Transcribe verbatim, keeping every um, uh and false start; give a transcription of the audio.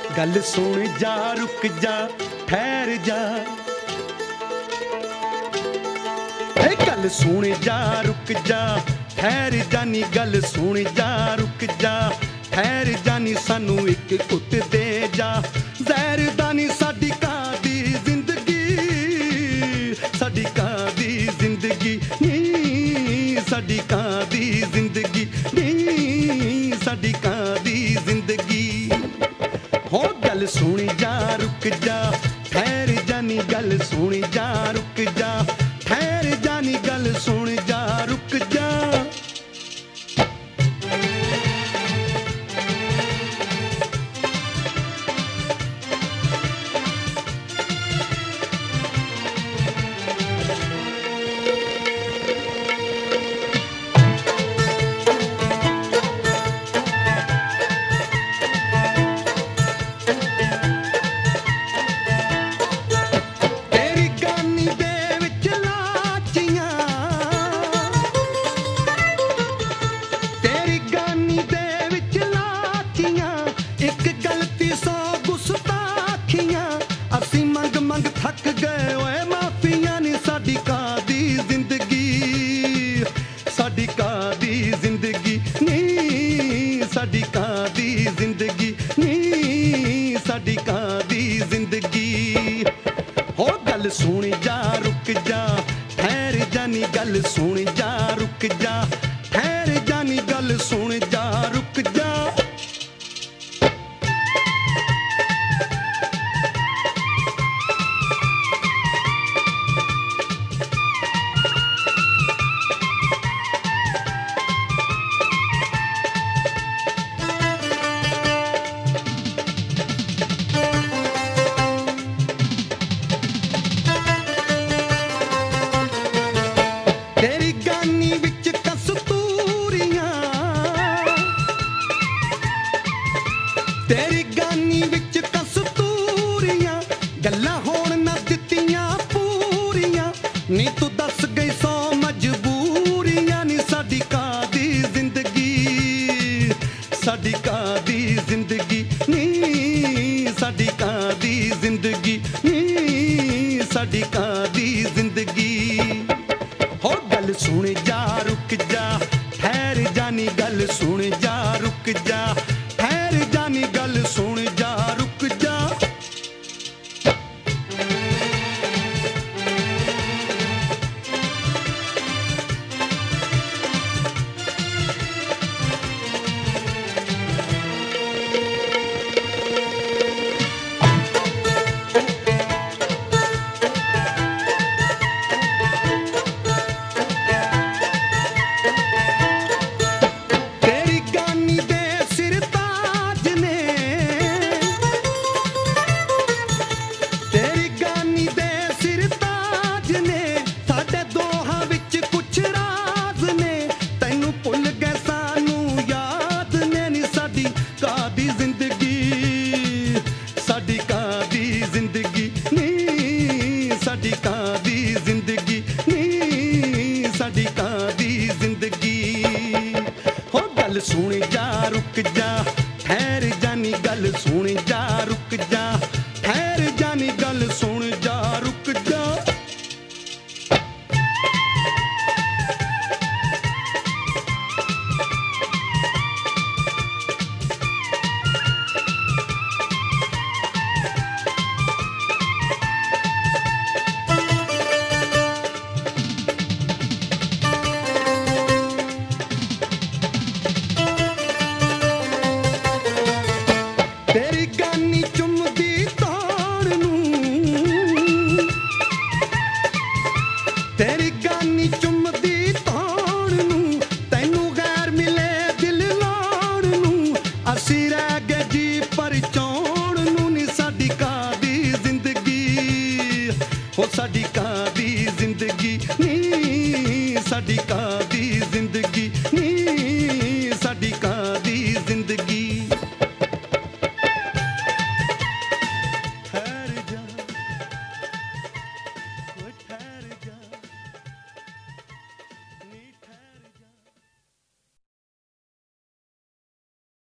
गल सुन जा रुक जा ठहर जा, गल सुन जा रुक जा ठहर जा नी, गल सुन जा रुक जा ठहर जा नी, सानू एक घुट दे जा जहर दा नी, साडी कादी जिंदगी साडी कादी जिंदगी नी, साडी कादी जिंदगी नी, साडी कादी जिंदगी। हो गल सुन जा रुक जा ठहर जा नी, गल सुन जा रुक जा ठहर जा नी, गल सुन जा रुक जा। थक गए ओए माफिया नी, साडी कादी जिंदगी साडी कादी जिंदगी नी, साडी कादी जिंदगी नी, साडी कादी जिंदगी। हो गल सुन जा रुक जा ठहर जा नी, गल सुन जा रुक जा ठहर जा नी, गल सुन जा रुक जा। तेरी गानी विच कस्तूरियां, तेरी गानी विच कस्तूरियां, गल्लां होण ना दित्तियां पूरियां नी, तू दस गई सौ मजबूरियां नी, साडी कादी जिंदगी साडी कादी जिंदगी नी, साडी कादी जिंदगी नी, साडी कादी जिंदगी। हो गल सुन जा रुक जा ठहर जा नी, गल सुन जा रुक जा ठहर जा नी, गल सुन जा रुक जा। साडी कादी जिंदगी नी, साडी कादी जिंदगी नी, साडी कादी जिंदगी। हो गल सुन जा रुक जा ठहर जा नी, गल सुन जा रुक जा ठहर जा नी, गल सुन जा रुक जा। तेरी गानी चुमदी तान नूं, तेरी गानी चुमदी तान नूं, तैनू गैर मिले दिल लाण नूं, असी रह गए जी परचाउण नूं नी, साडी कादी जिंदगी हो साडी